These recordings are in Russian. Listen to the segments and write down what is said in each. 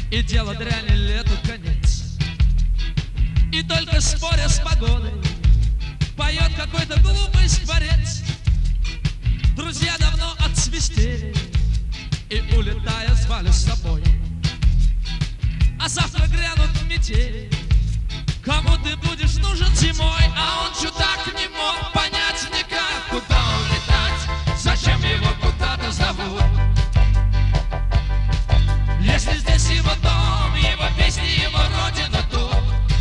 И дело дряни лету конец. И только споря с погодой поет какой-то глупый скворец. Друзья давно отсвистели и, улетая, звали с собой. А завтра грянут метели. Кому ты будешь нужен зимой? А он чудак не мог понять никак, куда он летать, зачем его куда-то зовут. Если здесь его дом, его песни, его родина тут.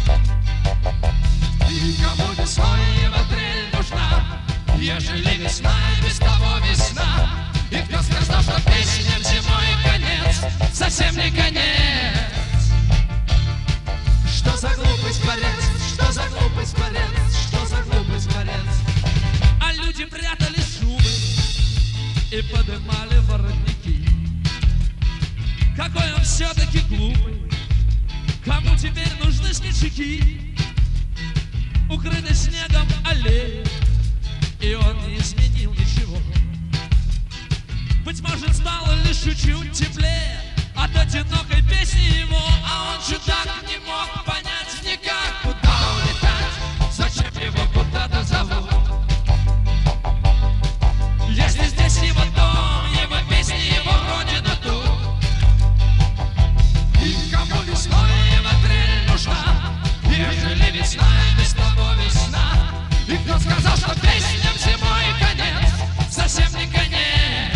И кому весной его трель нужна, ежели весна и без того весна. И кто сказал, что песням зимой конец, совсем не конец. Что за глупый скворец, что за глупый скворец, что за глупый скворец. А люди прятали шубы и поднимали воротники. Какой он все-таки глупый, кому теперь нужны смельчаки? Укрыты снегом аллеи, и он не изменил ничего. Быть может, стало лишь чуть-чуть теплее от одинокой песни его. А он чудак не мог понять никак, куда улетать, зачем его куда-то зовут. Если здесь его дом, его песни, его родина тут. И кому весной его трель нужна, ежели весна и без того весна. И кто сказал, что песням зимой конец, совсем не конец.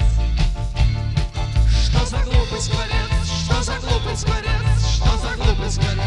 Что за глупый скворец, что за глупый скворец, что за глупый скворец.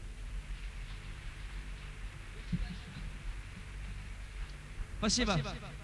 Спасибо.